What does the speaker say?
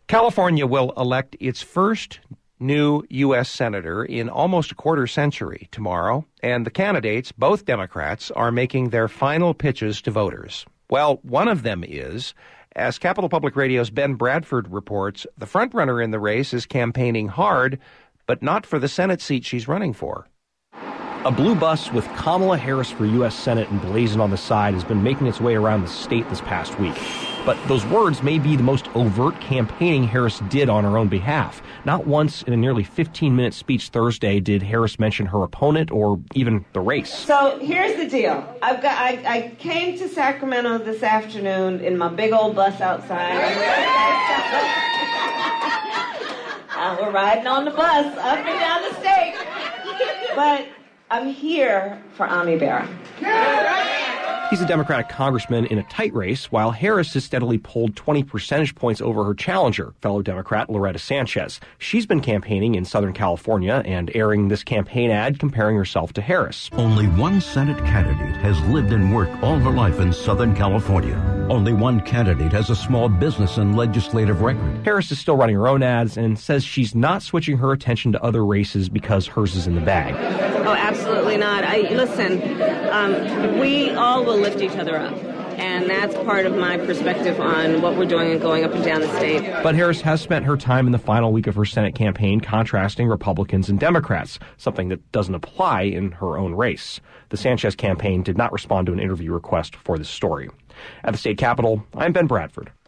California will elect its first new U.S. senator in almost a quarter century tomorrow, and the candidates, both Democrats, are making their final pitches to voters. Well, one of them is, as Capital Public Radio's Ben Bradford reports, the frontrunner in the race is campaigning hard, but not for the Senate seat she's running for. A blue bus with Kamala Harris for U.S. Senate emblazoned on the side has been making its way around the state this past week. But those words may be the most overt campaigning Harris did on her own behalf. Not once in a nearly 15-minute speech Thursday did Harris mention her opponent or even the race. So here's the deal. I came to Sacramento this afternoon in my big old bus outside. We're riding on the bus up and down the state. But I'm here for Ami Bera. He's a Democratic congressman in a tight race, while Harris has steadily pulled 20 percentage points over her challenger, fellow Democrat Loretta Sanchez. She's been campaigning in Southern California and airing this campaign ad comparing herself to Harris. Only one Senate candidate has lived and worked all her life in Southern California. Only one candidate has a small business and legislative record. Harris is still running her own ads and says she's not switching her attention to other races because hers is in the bag. Oh, absolutely not. We all will lift each other up. And that's part of my perspective on what we're doing and going up and down the state. But Harris has spent her time in the final week of her Senate campaign contrasting Republicans and Democrats, something that doesn't apply in her own race. The Sanchez campaign did not respond to an interview request for this story. At the state capitol, I'm Ben Bradford.